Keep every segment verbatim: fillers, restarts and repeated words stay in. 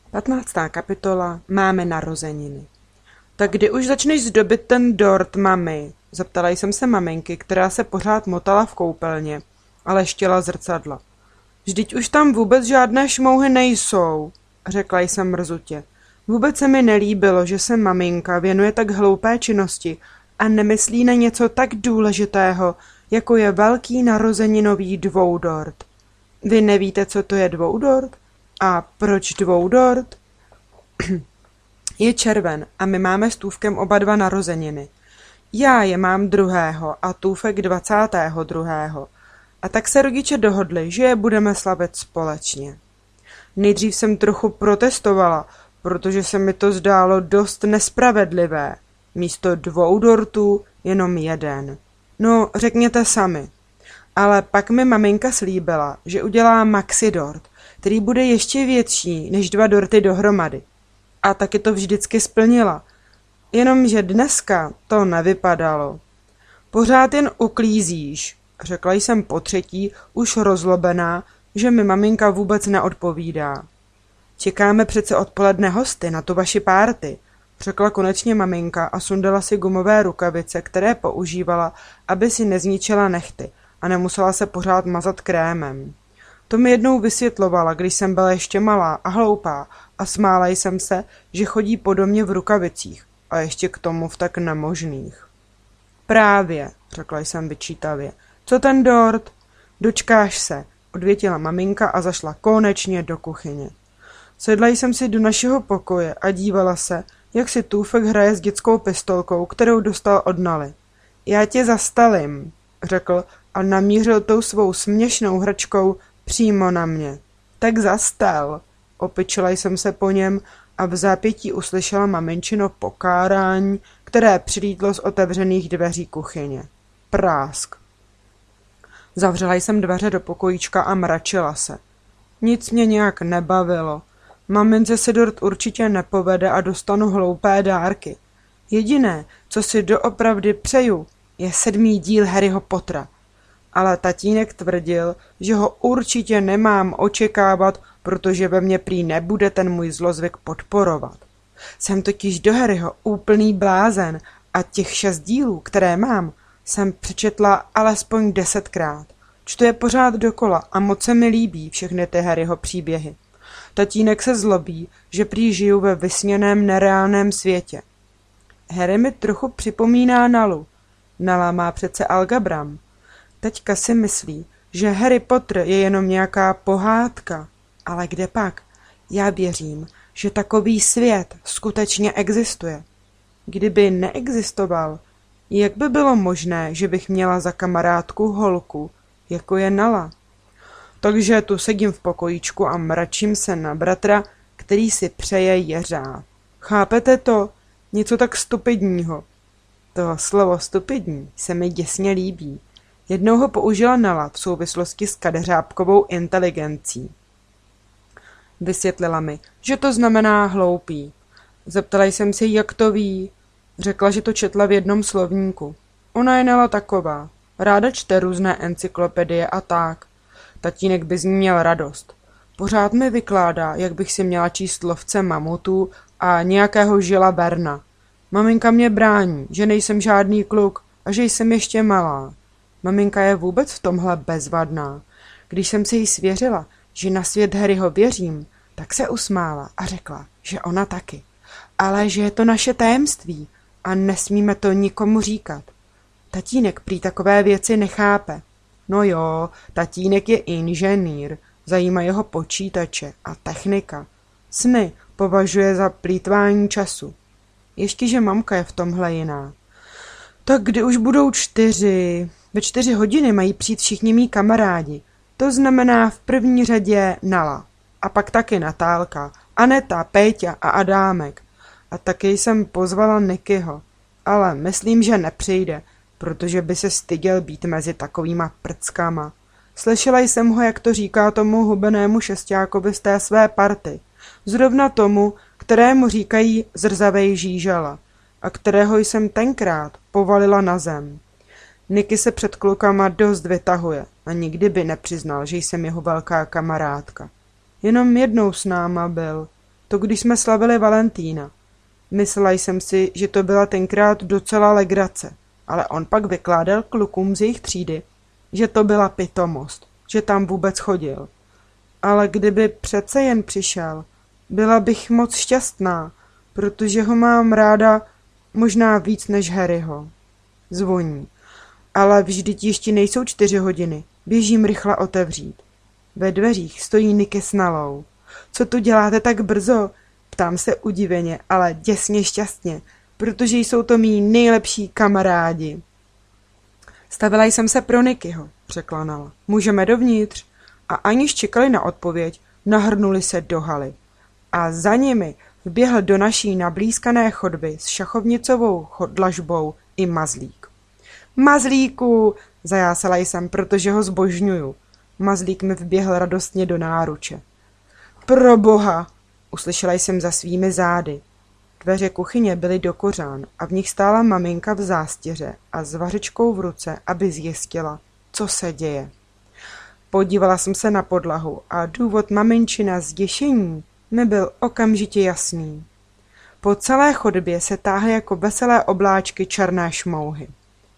Patnáctá kapitola. Máme narozeniny. Tak kdy už začneš zdobit ten dort, mami? Zeptala jsem se maminky, která se pořád motala v koupelně, ale štěla zrcadla. Vždyť už tam vůbec žádné šmouhy nejsou, řekla jsem mrzutě. Vůbec se mi nelíbilo, že se maminka věnuje tak hloupé činnosti a nemyslí na něco tak důležitého, jako je velký narozeninový dvoudort. Vy nevíte, co to je dvoudort? A proč dvoudort? Je červen a my máme s Tůvkem oba dva narozeniny. Já je mám druhého a Tůvek dvacátého druhého. A tak se rodiče dohodli, že je budeme slavit společně. Nejdřív jsem trochu protestovala, protože se mi to zdálo dost nespravedlivé. Místo dvou dortů jenom jeden. No, řekněte sami. Ale pak mi maminka slíbila, že udělá maxi dort, který bude ještě větší než dva dorty dohromady. A taky to vždycky splnila. Jenomže dneska to nevypadalo. Pořád jen uklízíš, řekla jsem potřetí, už rozlobená, že mi maminka vůbec neodpovídá. Čekáme přece odpoledne hosty na tu vaši párty, řekla konečně maminka a sundala si gumové rukavice, které používala, aby si nezničila nehty a nemusela se pořád mazat krémem. To mi jednou vysvětlovala, když jsem byla ještě malá a hloupá a smála jsem se, že chodí po domě v rukavicích a ještě k tomu v tak nemožných. Právě, řekla jsem vyčítavě. Co ten dort? Dočkáš se, odvětila maminka a zašla konečně do kuchyně. Sedla jsem si do našeho pokoje a dívala se, jak si Tůfek hraje s dětskou pistolkou, kterou dostal od Naly. Já tě zastalím, řekl a namířil tou svou směšnou hračkou přímo na mě. Tak zastal, opičila jsem se po něm a v zápětí uslyšela maminčino pokárání, které přilítlo z otevřených dveří kuchyně. Prásk. Zavřela jsem dveře do pokojíčka a mračila se. Nic mě nějak nebavilo. Mamince se dort určitě nepovede a dostanu hloupé dárky. Jediné, co si doopravdy přeju, je sedmý díl Harryho Pottera. Ale tatínek tvrdil, že ho určitě nemám očekávat, protože ve mně prý nebude ten můj zlozvyk podporovat. Jsem totiž do Harryho úplný blázen a těch šest dílů, které mám, jsem přečetla alespoň desetkrát. Čtu je pořád dokola a moc se mi líbí všechny ty Harryho příběhy. Tatínek se zlobí, že prý žiju ve vysněném nereálném světě. Harry mi trochu připomíná Nalu. Nala má přece Algabram. Teďka si myslí, že Harry Potter je jenom nějaká pohádka. Ale kde pak? Já věřím, že takový svět skutečně existuje. Kdyby neexistoval, jak by bylo možné, že bych měla za kamarádku holku, jako je Nala? Takže tu sedím v pokojíčku a mračím se na bratra, který si přeje jeřáb. Chápete to? Něco tak stupidního. To slovo stupidní se mi děsně líbí. Jednou ho použila Nala v souvislosti s kadeřábkovou inteligencí. Vysvětlila mi, že to znamená hloupý. Zeptala jsem se, jak to ví. Řekla, že to četla v jednom slovníku. Ona je Nala taková. Ráda čte různé encyklopedie a tak. Tatínek by z ní měl radost. Pořád mi vykládá, jak bych si měla číst lovce mamutů a nějakého Žila Verna. Maminka mě brání, že nejsem žádný kluk a že jsem ještě malá. Maminka je vůbec v tomhle bezvadná. Když jsem se jí svěřila, že na svět Harryho věřím, tak se usmála a řekla, že ona taky. Ale že je to naše tajemství a nesmíme to nikomu říkat. Tatínek prý takové věci nechápe. No jo, tatínek je inženýr, zajímají ho počítače a technika. Sny považuje za plýtvání času. Ještě, že mamka je v tomhle jiná. Tak kdy už budou čtyři? Ve čtyři hodiny mají přijít všichni mý kamarádi. To znamená v první řadě Nala. A pak taky Natálka, Aneta, Péťa a Adámek. A taky jsem pozvala Nikyho. Ale myslím, že nepřijde, protože by se styděl být mezi takovýma prckama. Slyšela jsem ho, jak to říká tomu hubenému šestákovi z té své party. Zrovna tomu, kterému říkají zrzavej žížala a kterého jsem tenkrát povalila na zem. Niky se před klukama dost vytahuje a nikdy by nepřiznal, že jsem jeho velká kamarádka. Jenom jednou s náma byl. To když jsme slavili Valentína. Myslela jsem si, že to byla tenkrát docela legrace, ale on pak vykládal klukům z jejich třídy, že to byla pitomost, že tam vůbec chodil. Ale kdyby přece jen přišel, byla bych moc šťastná, protože ho mám ráda možná víc než Harryho. Zvoní. Ale vždyť ještě nejsou čtyři hodiny. Běžím rychle otevřít. Ve dveřích stojí Nicky s Nalou. Co tu děláte tak brzo? Ptám se udiveně, ale děsně šťastně, protože jsou to mý nejlepší kamarádi. Stavila jsem se pro Nickyho, řekla Nala. Můžeme dovnitř? A aniž čekali na odpověď, nahrnuli se do haly. A za nimi vběhl do naší nablízkané chodby s šachovnicovou dlažbou i Mazlík. Mazlíku, zajásala jsem, protože ho zbožňuju. Mazlík mi vběhl radostně do náruče. Proboha, uslyšela jsem za svými zády. Dveře kuchyně byly do kořán a v nich stála maminka v zástěře a s vařečkou v ruce, aby zjistila, co se děje. Podívala jsem se na podlahu a důvod maminčina zděšení mi byl okamžitě jasný. Po celé chodbě se táhly jako veselé obláčky černé šmouhy.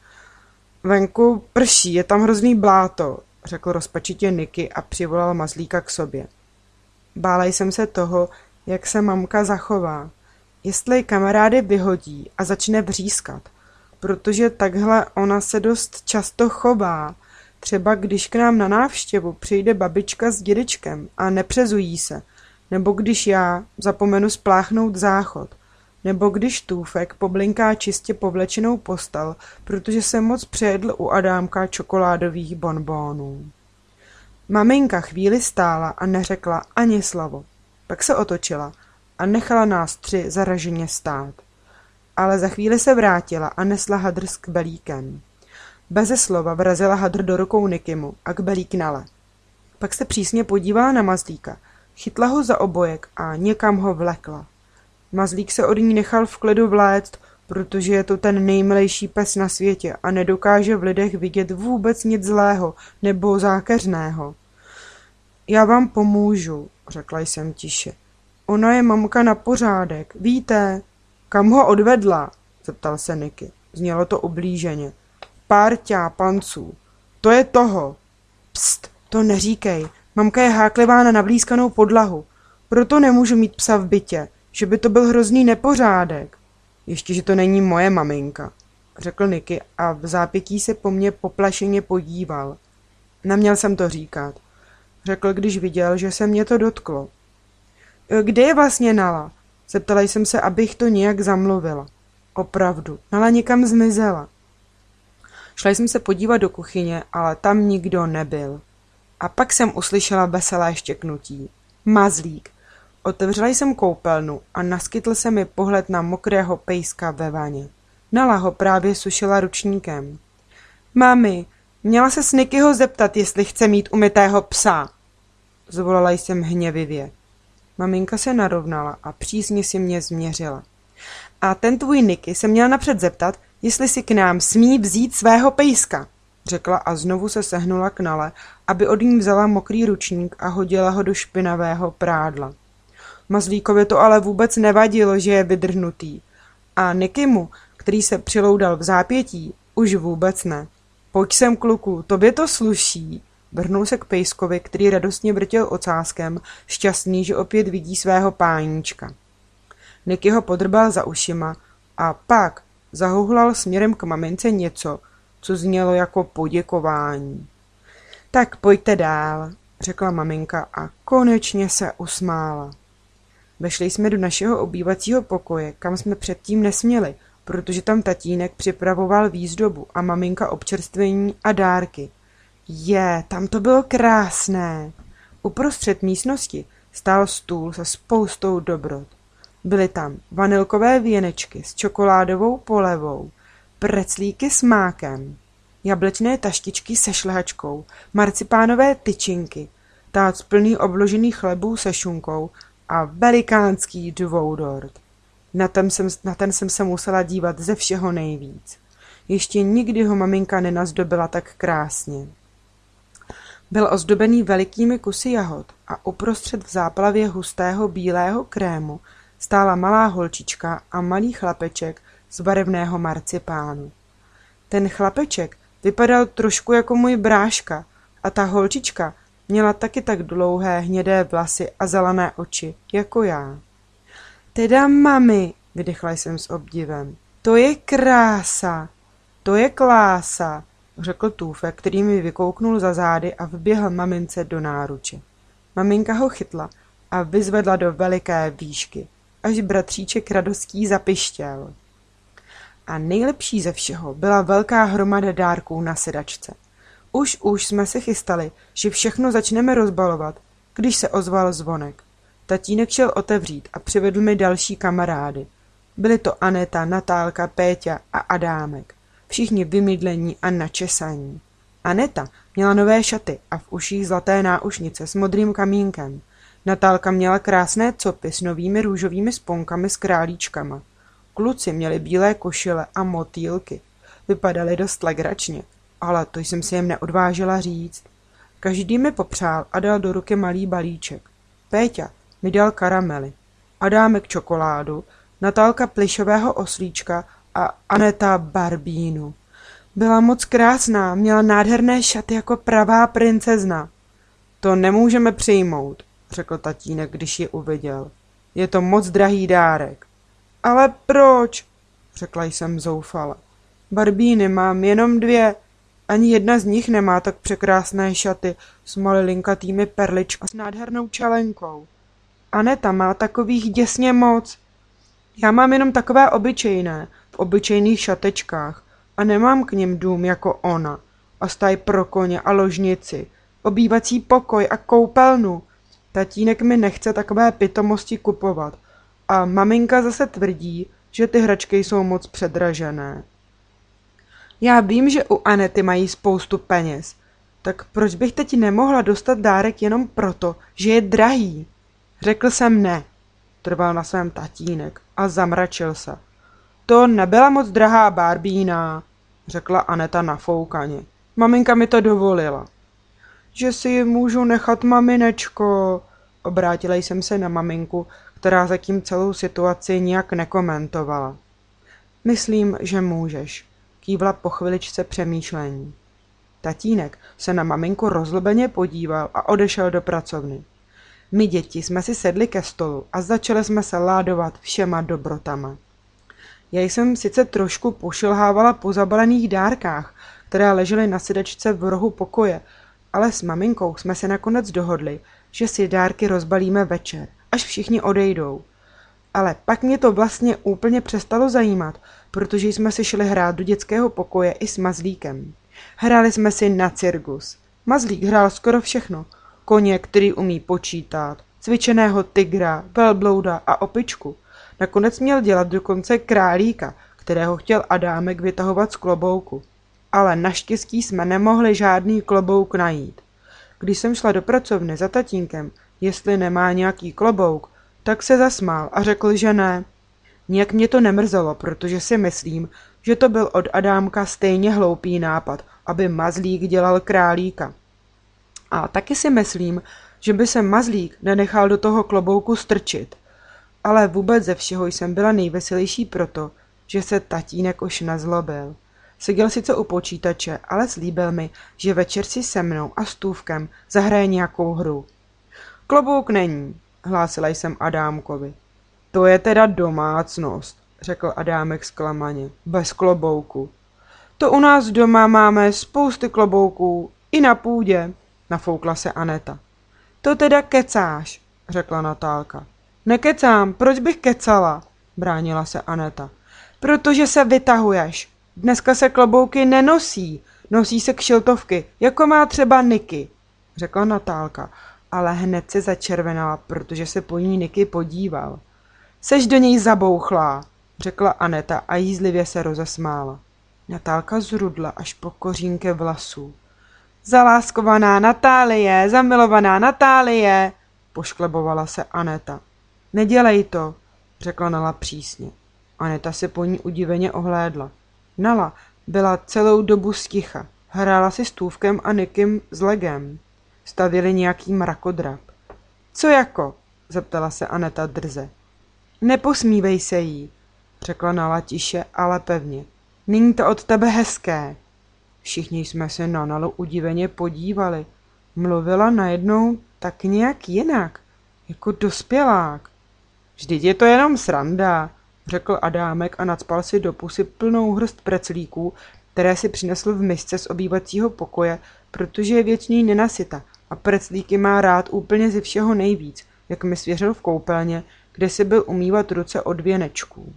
Venku prší, je tam hrozný bláto, řekl rozpačitě Nicky a přivolal Mazlíka k sobě. Bála jsem se toho, jak se mamka zachová, jestli kamarády vyhodí a začne vřískat, protože takhle ona se dost často chová, třeba když k nám na návštěvu přijde babička s dědečkem a nepřezují se, nebo když já zapomenu spláchnout záchod, nebo když Tůfek poblinká čistě povlečenou postel, protože jsem moc přejedl u Adámka čokoládových bonbónů. Maminka chvíli stála a neřekla ani slovo. Pak se otočila a nechala nás tři zaraženě stát. Ale za chvíli se vrátila a nesla hadr s kbelíkem. Beze slova vrazila hadr do rukou Nickymu a kbelík Nale. Pak se přísně podívala na Mazlíka, chytla ho za obojek a někam ho vlekla. Mazlík se od ní nechal v klidu vléct, protože je to ten nejmilejší pes na světě a nedokáže v lidech vidět vůbec nic zlého nebo zákeřného. Já vám pomůžu, řekla jsem tiše. Ona je mamka na pořádek, víte? Kam ho odvedla? Zeptal se Nicky. Znělo to ublíženě. Pár ťápanců. To je toho. Pst, to neříkej. Mamka je háklivá na navlískanou podlahu. Proto nemůžu mít psa v bytě, že by to byl hrozný nepořádek. Ještě, že to není moje maminka, řekl Nicky a v zápětí se po mně poplašeně podíval. Neměl jsem to říkat, řekl, když viděl, že se mě to dotklo. Kde je vlastně Nala? Zeptala jsem se, abych to nějak zamluvila. Opravdu, Nala někam zmizela. Šla jsem se podívat do kuchyně, ale tam nikdo nebyl. A pak jsem uslyšela veselé štěknutí. Mazlík. Otevřela jsem koupelnu a naskytl se mi pohled na mokrého pejska ve vaně. Nala ho právě sušila ručníkem. Mami, měla se s Nickyho zeptat, jestli chce mít umytého psa. Zvolala jsem hněvivě. Maminka se narovnala a přísně si mě změřila. A ten tvůj Nicky se měl napřed zeptat, jestli si k nám smí vzít svého pejska, řekla a znovu se sehnula k Nale, aby od ní vzala mokrý ručník a hodila ho do špinavého prádla. Mazlíkovi to ale vůbec nevadilo, že je vydrhnutý. A Nickymu, který se přiloudal v zápětí, už vůbec ne. Pojď sem, kluku, tobě to sluší. Vrhnul se k pejskovi, který radostně vrtěl ocáskem, šťastný, že opět vidí svého páníčka. Nicky ho podrbal za ušima a pak zahuhlal směrem k mamince něco, co znělo jako poděkování. Tak pojďte dál, řekla maminka a konečně se usmála. Vešli jsme do našeho obývacího pokoje, kam jsme předtím nesměli, protože tam tatínek připravoval výzdobu a maminka občerstvení a dárky. Je, tam to bylo krásné. Uprostřed místnosti stál stůl se spoustou dobrot. Byly tam vanilkové věnečky s čokoládovou polevou, preclíky s mákem, jablečné taštičky se šlehačkou, marcipánové tyčinky, tác plný obložených chlebů se šunkou a velikánský dvoudort. Na ten, jsem, na ten jsem se musela dívat ze všeho nejvíc. Ještě nikdy ho maminka nenazdobila tak krásně. Byl ozdobený velikými kusy jahod a uprostřed v záplavě hustého bílého krému stála malá holčička a malý chlapeček z barevného marcipánu. Ten chlapeček vypadal trošku jako můj bráška a ta holčička měla taky tak dlouhé hnědé vlasy a zelené oči, jako já. Teda mami, vydechla jsem s obdivem, to je krása, to je klása, řekl Tůfek, který mi vykouknul za zády a vběhl mamince do náruče. Maminka ho chytla a vyzvedla do veliké výšky, až bratříček radostí zapištěl. A nejlepší ze všeho byla velká hromada dárků na sedačce. Už už jsme se chystali, že všechno začneme rozbalovat, když se ozval zvonek. Tatínek šel otevřít a přivedl mi další kamarády. Byly to Aneta, Natálka, Péťa a Adámek. Všichni vymydlení a načesaní. Aneta měla nové šaty a v uších zlaté náušnice s modrým kamínkem. Natálka měla krásné copy s novými růžovými sponkami s králíčkama. Kluci měli bílé košile a motýlky. Vypadali dost legračně, ale to jsem si jim neodvážila říct. Každý mi popřál a dal do ruky malý balíček. Péťa mi dal karamely, Adámek čokoládu, Natálka plyšového oslíčka a Aneta barbínu. Byla moc krásná, měla nádherné šaty jako pravá princezna. To nemůžeme přijmout, řekl tatínek, když ji uviděl. Je to moc drahý dárek. Ale proč? Řekla jsem zoufale. Barbíny mám jenom dvě. Ani jedna z nich nemá tak překrásné šaty s malilinkatými perličkami a s nádhernou čelenkou. Aneta má takových děsně moc. Já mám jenom takové obyčejné, v obyčejných šatečkách a nemám k nim dům jako ona. A staj pro koně a ložnici, obývací pokoj a koupelnu. Tatínek mi nechce takové pitomosti kupovat a maminka zase tvrdí, že ty hračky jsou moc předražené. Já vím, že u Anety mají spoustu peněz, tak proč bych teď nemohla dostat dárek jenom proto, že je drahý? Řekl jsem ne, trval na svém tatínek a zamračil se. To nebyla moc drahá barbína, řekla Aneta nafoukaně. Maminka mi to dovolila. Že si ji můžu nechat, maminečko, obrátila jsem se na maminku, která zatím celou situaci nijak nekomentovala. Myslím, že můžeš, kývla po chviličce přemýšlení. Tatínek se na maminku rozlobeně podíval a odešel do pracovny. My děti jsme si sedli ke stolu a začali jsme se ládovat všema dobrotama. Já jsem sice trošku pošilhávala po zabalených dárkách, které ležely na sedačce v rohu pokoje, ale s maminkou jsme se nakonec dohodli, že si dárky rozbalíme večer, až všichni odejdou. Ale pak mě to vlastně úplně přestalo zajímat, protože jsme si šli hrát do dětského pokoje i s Mazlíkem. Hráli jsme si na cirkus. Mazlík hrál skoro všechno. Koně, který umí počítat, cvičeného tygra, velblouda a opičku. Nakonec měl dělat dokonce králíka, kterého chtěl Adámek vytahovat z klobouku. Ale naštěstí jsme nemohli žádný klobouk najít. Když jsem šla do pracovny za tatínkem, jestli nemá nějaký klobouk, tak se zasmál a řekl, že ne. Nijak mě to nemrzelo, protože si myslím, že to byl od Adámka stejně hloupý nápad, aby Mazlík dělal králíka. A taky si myslím, že by se Mazlík nenechal do toho klobouku strčit. Ale vůbec ze všeho jsem byla nejveselější proto, že se tatínek už nezlobil. Seděl sice u počítače, ale slíbil mi, že večer si se mnou a s Tůvkem zahraje nějakou hru. Klobouk není, hlásila jsem Adámkovi. To je teda domácnost, řekl Adámek zklamaně, bez klobouku. To u nás doma máme spousty klobouků, i na půdě, nafoukla se Aneta. To teda kecáš, řekla Natálka. Nekecám, proč bych kecala, bránila se Aneta. Protože se vytahuješ. Dneska se klobouky nenosí, nosí se kšiltovky, jako má třeba Niky, řekla Natálka, ale hned se začervenala, protože se po ní Niky podíval. Seš do něj zabouchlá, řekla Aneta a jízlivě se rozesmála. Natálka zrudla až po kořínky vlasů. Zaláskovaná Natálie, zamilovaná Natálie, pošklebovala se Aneta. Nedělej to, řekla Nala přísně. Aneta se po ní udiveně ohlédla. Nala byla celou dobu sticha, hrála si s Tůvkem a Nikim s Legem. stavěli nějaký mrakodrap. Co jako? Zeptala se Aneta drze. Neposmívej se jí, řekla Nala tiše, ale pevně. Není to od tebe hezké. Všichni jsme se na Nalu udiveně podívali. Mluvila najednou tak nějak jinak, jako dospělák. Vždyť je to jenom sranda, řekl Adámek a nacpal si do pusy plnou hrst preclíků, které si přinesl v misce z obývacího pokoje, protože je věčný nenasyta a preclíky má rád úplně ze všeho nejvíc, jak mi svěřil v koupelně, kde si byl umývat ruce od věnečků.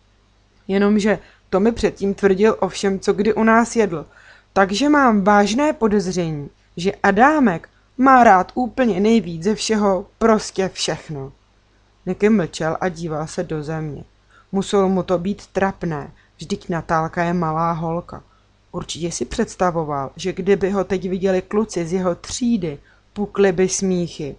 Jenomže to mi předtím tvrdil o všem, co kdy u nás jedl, takže mám vážné podezření, že Adámek má rád úplně nejvíc ze všeho, prostě všechno. Niky mlčel a díval se do země. Muselo mu to být trapné, vždyť Natálka je malá holka. Určitě si představoval, že kdyby ho teď viděli kluci z jeho třídy, pukli by smíchy.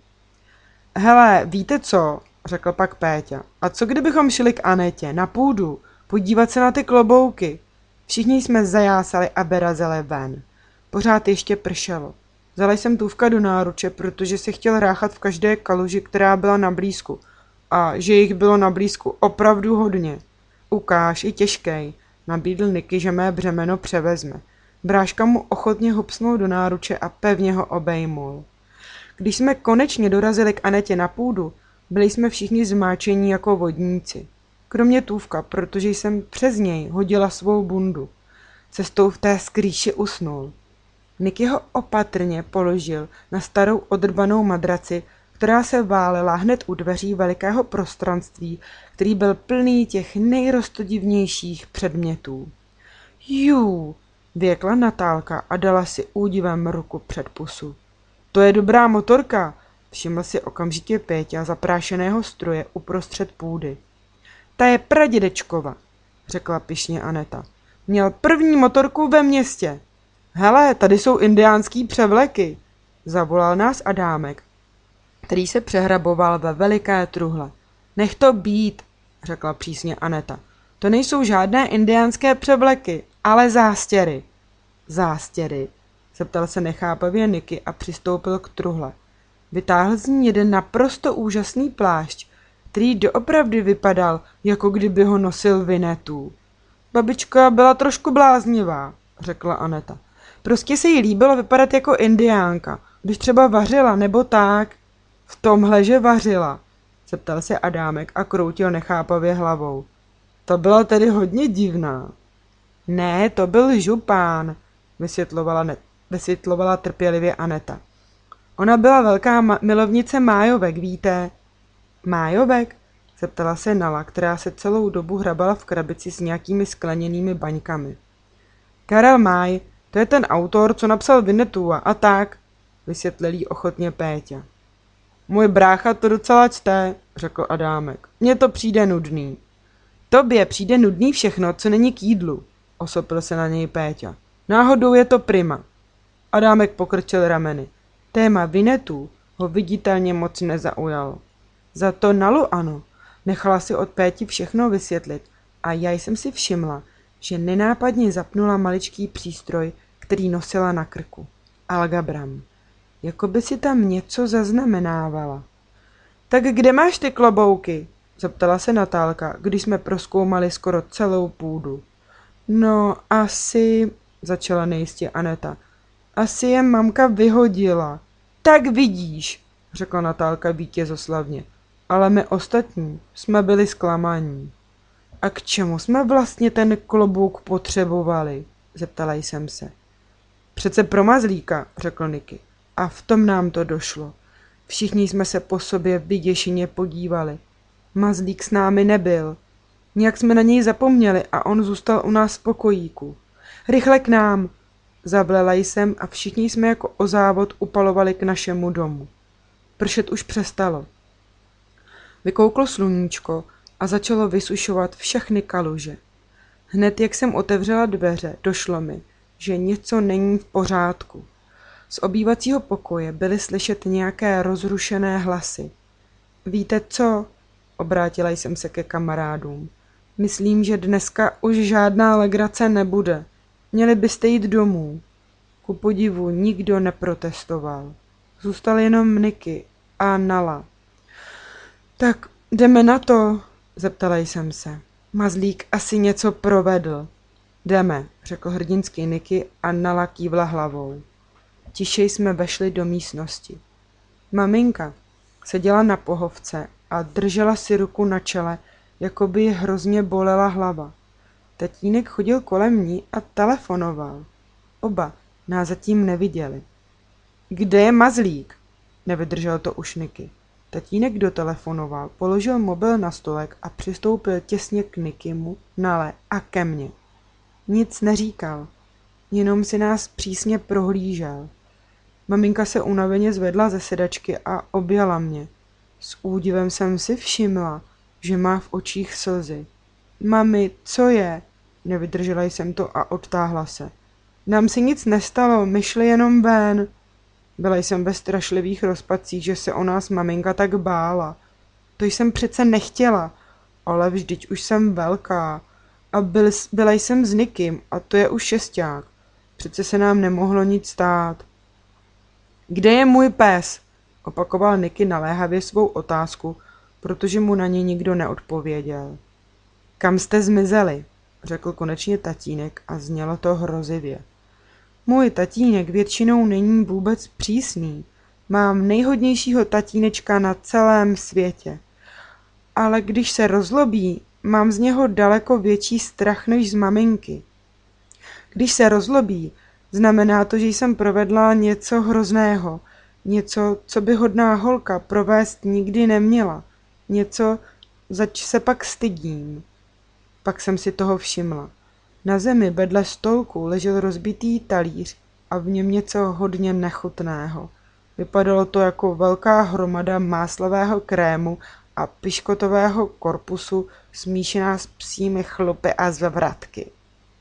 Hele, víte co, řekl pak Péťa, a co kdybychom šli k Anetě na půdu, podívat se na ty klobouky? Všichni jsme zajásali a vyrazili ven. Pořád ještě pršelo. Vzala jsem Tůvka do náruče, protože se chtěl ráchat v každé kaluži, která byla na blízku. A že jich bylo na blízku opravdu hodně. Ukáž, i těžkej, nabídl Niky, že mé břemeno převezme. Bráška mu ochotně hopsnul do náruče a pevně ho obejmul. Když jsme konečně dorazili k Anetě na půdu, byli jsme všichni zmáčení jako vodníci. Kromě Tůvka, protože jsem přes něj hodila svou bundu. Cestou v té skrýši usnul. Niky ho opatrně položil na starou odrbanou madraci, která se válela hned u dveří velikého prostranství, který byl plný těch nejrostodivnějších předmětů. Jú, věkla Natálka a dala si údivem ruku před pusu. To je dobrá motorka, všiml si okamžitě Péťa zaprášeného stroje uprostřed půdy. Ta je pradědečkova, řekla pyšně Aneta. Měl první motorku ve městě. Hele, tady jsou indiánský převleky, zavolal nás Adámek, který se přehraboval ve veliké truhle. Nech to být, řekla přísně Aneta. To nejsou žádné indiánské převleky, ale zástěry. Zástěry, zeptal se nechápavě Niky a přistoupil k truhle. Vytáhl z ní jeden naprosto úžasný plášť, který doopravdy vypadal, jako kdyby ho nosil Vinetů. Babička byla trošku bláznivá, řekla Aneta. Prostě se jí líbilo vypadat jako indiánka, když třeba vařila nebo tak. V tomhle, že vařila, zeptal se Adámek a kroutil nechápavě hlavou. To byla tedy hodně divná. Ne, to byl župán, vysvětlovala, ne- vysvětlovala trpělivě Aneta. Ona byla velká ma- milovnice májovek, víte? Májovek? Zeptala se Nala, která se celou dobu hrabala v krabici s nějakými skleněnými baňkami. Karel Máj, to je ten autor, co napsal Vinetua a tak, vysvětlil jí ochotně Péťa. Můj brácha to docela čte, řekl Adámek. Mně to přijde nudný. Tobě přijde nudný všechno, co není k jídlu, osopil se na něj Péťa. Náhodou je to prima. Adámek pokrčil rameny. Téma Vinetů ho viditelně moc nezaujalo. Za to Nalu ano, nechala si od Péti všechno vysvětlit a já jsem si všimla, že nenápadně zapnula maličký přístroj, který nosila na krku. Algabram. Jako by si tam něco zaznamenávala. Tak kde máš ty klobouky? Zeptala se Natálka, když jsme prozkoumali skoro celou půdu. No, asi, začala nejistě Aneta. Asi je mamka vyhodila. Tak vidíš, řekla Natálka vítězoslavně. Ale my ostatní jsme byli zklamaní. A k čemu jsme vlastně ten klobouk potřebovali? Zeptala jsem se. Přece pro mazlíka, řekl Niky. A v tom nám to došlo. Všichni jsme se po sobě vyděšeně podívali. Mazlík s námi nebyl. Nějak jsme na něj zapomněli a on zůstal u nás v pokojíku. Rychle k nám! Zablela jsem a všichni jsme jako o závod upalovali k našemu domu. Pršet už přestalo. Vykouklo sluníčko a začalo vysušovat všechny kaluže. Hned jak jsem otevřela dveře, došlo mi, že něco není v pořádku. Z obývacího pokoje byly slyšet nějaké rozrušené hlasy. Víte co? Obrátila jsem se ke kamarádům. Myslím, že dneska už žádná legrace nebude. Měli byste jít domů. Ku podivu nikdo neprotestoval. Zůstal jenom Niky a Nala. Tak jdeme na to, zeptala jsem se. Mazlík asi něco provedl. Jdeme, řekl hrdinský Niky a Nala kývla hlavou. Tišej jsme vešli do místnosti. Maminka seděla na pohovce a držela si ruku na čele, jako by ji hrozně bolela hlava. Tatínek chodil kolem ní a telefonoval. Oba nás zatím neviděli. Kde je Mazlík? Nevydržel to už Niky. Tatínek dotelefonoval, položil mobil na stolek a přistoupil těsně k Nikymu, Nale a ke mně. Nic neříkal, jenom si nás přísně prohlížel. Maminka se unaveně zvedla ze sedačky a objala mě. S údivem jsem si všimla, že má v očích slzy. Mami, co je? Nevydržela jsem to a odtáhla se. Nám si nic nestalo, my šli jenom ven. Byla jsem ve strašlivých rozpacích, že se o nás maminka tak bála. To jsem přece nechtěla, ale vždyť už jsem velká. A byl, byla jsem s Nikym a to je už šesták. Přece se nám nemohlo nic stát. Kde je můj pes? Opakoval Niky naléhavě svou otázku, protože mu na ně nikdo neodpověděl. Kam jste zmizeli? Řekl konečně tatínek a znělo to hrozivě. Můj tatínek většinou není vůbec přísný. Mám nejhodnějšího tatínečka na celém světě. Ale když se rozlobí, mám z něho daleko větší strach než z maminky. Když se rozlobí, znamená to, že jsem provedla něco hrozného, něco, co by hodná holka provést nikdy neměla, něco, zač se pak stydím. Pak jsem si toho všimla. Na zemi vedle stolku ležel rozbitý talíř a v něm něco hodně nechutného. Vypadalo to jako velká hromada máslového krému a piškotového korpusu smíšená s psími chlupy a zvratky.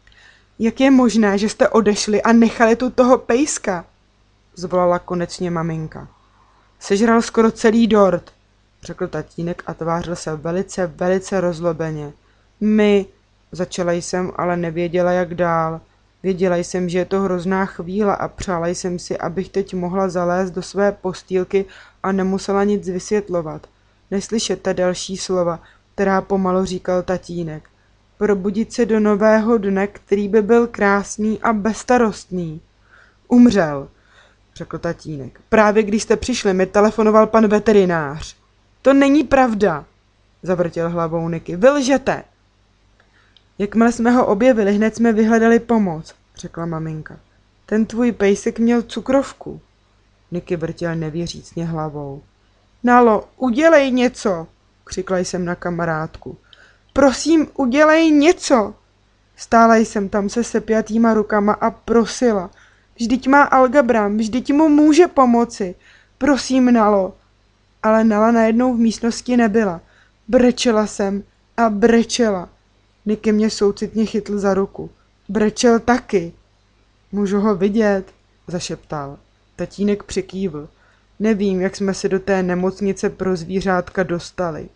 Jak je možné, že jste odešli a nechali tu toho pejska? Zvolala konečně maminka. Sežral skoro celý dort, řekl tatínek a tvářil se velice, velice rozlobeně. My, začala jsem, ale nevěděla, jak dál. Věděla jsem, že je to hrozná chvíle a přála jsem si, abych teď mohla zalézt do své postýlky a nemusela nic vysvětlovat. Neslyšet ta další slova, která pomalu říkal tatínek. Probudit se do nového dne, který by byl krásný a bezstarostný. Umřel, řekl tatínek. Právě když jste přišli, mi telefonoval pan veterinář. To není pravda, zavrtěl hlavou Niky. Vy lžete. Jakmile jsme ho objevili, hned jsme vyhledali pomoc, řekla maminka. Ten tvůj pejsek měl cukrovku. Niky vrtěl nevěřícně hlavou. Nalo, udělej něco, křikla jsem na kamarádku. Prosím, udělej něco. Stála jsem tam se sepjatýma rukama a prosila. Vždyť má Algabram, vždyť mu může pomoci. Prosím, Nalo. Ale Nala najednou v místnosti nebyla. Brečela jsem a brečela. Niky mě soucitně chytl za ruku. Brečel taky. Můžu ho vidět, zašeptal. Tatínek přikývl. Nevím, jak jsme se do té nemocnice pro zvířátka dostali.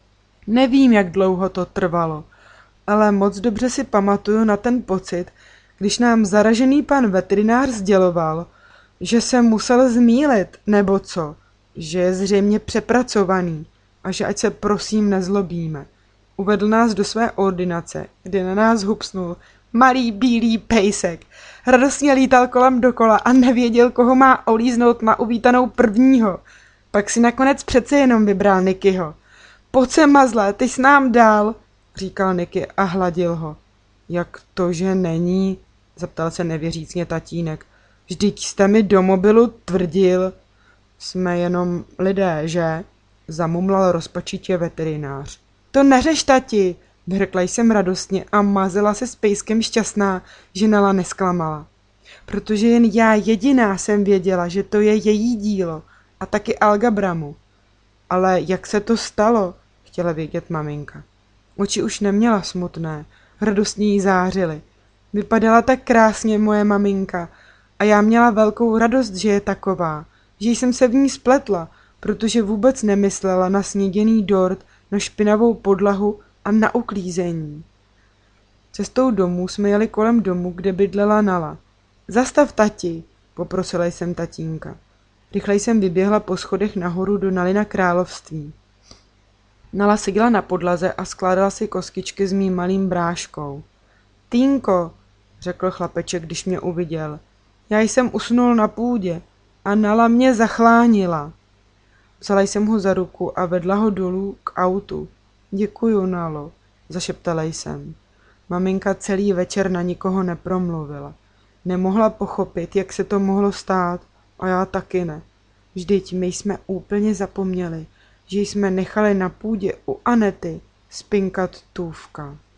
Nevím, jak dlouho to trvalo, ale moc dobře si pamatuju na ten pocit, když nám zaražený pan veterinář sděloval, že se musel zmýlit, nebo co, že je zřejmě přepracovaný a že ať se prosím nezlobíme. Uvedl nás do své ordinace, kde na nás hupsnul malý bílý pejsek. Radostně lítal kolem dokola a nevěděl, koho má olíznout na uvítanou prvního. Pak si nakonec přece jenom vybral Nikyho. Pojď se, mazle, ty jsi nám dal, říkal Niky a hladil ho. Jak to, že není? Zeptal se nevěřícně tatínek. Vždyť jste mi do mobilu tvrdil. Jsme jenom lidé, že? Zamumlal rozpačitě veterinář. To neřeš, tati, vyhrkla jsem radostně a mazila se s pejskem šťastná, že Nala nesklamala. Protože jen já jediná jsem věděla, že to je její dílo a taky Algabramu. Ale jak se to stalo? Chtěla vědět maminka. Oči už neměla smutné, radostně jí zářily. Vypadala tak krásně moje maminka a já měla velkou radost, že je taková, že jsem se v ní spletla, protože vůbec nemyslela na sněděný dort, na špinavou podlahu a na uklízení. Cestou domů jsme jeli kolem domu, kde bydlela Nala. Zastav, tati, poprosila jsem tatínka. Rychle jsem vyběhla po schodech nahoru do Nalina království. Nala seděla na podlaze a skládala si kostičky s mým malým bráškou. Týnko, řekl chlapeček, když mě uviděl. Já jsem usnul na půdě a Nala mě zachlánila. Vzala jsem ho za ruku a vedla ho dolů k autu. Děkuju, Nalo, zašeptala jsem. Maminka celý večer na nikoho nepromluvila. Nemohla pochopit, jak se to mohlo stát, a já taky ne. Vždyť my jsme úplně zapomněli, že jsme nechali na půdě u Anety spinkat Tůvka.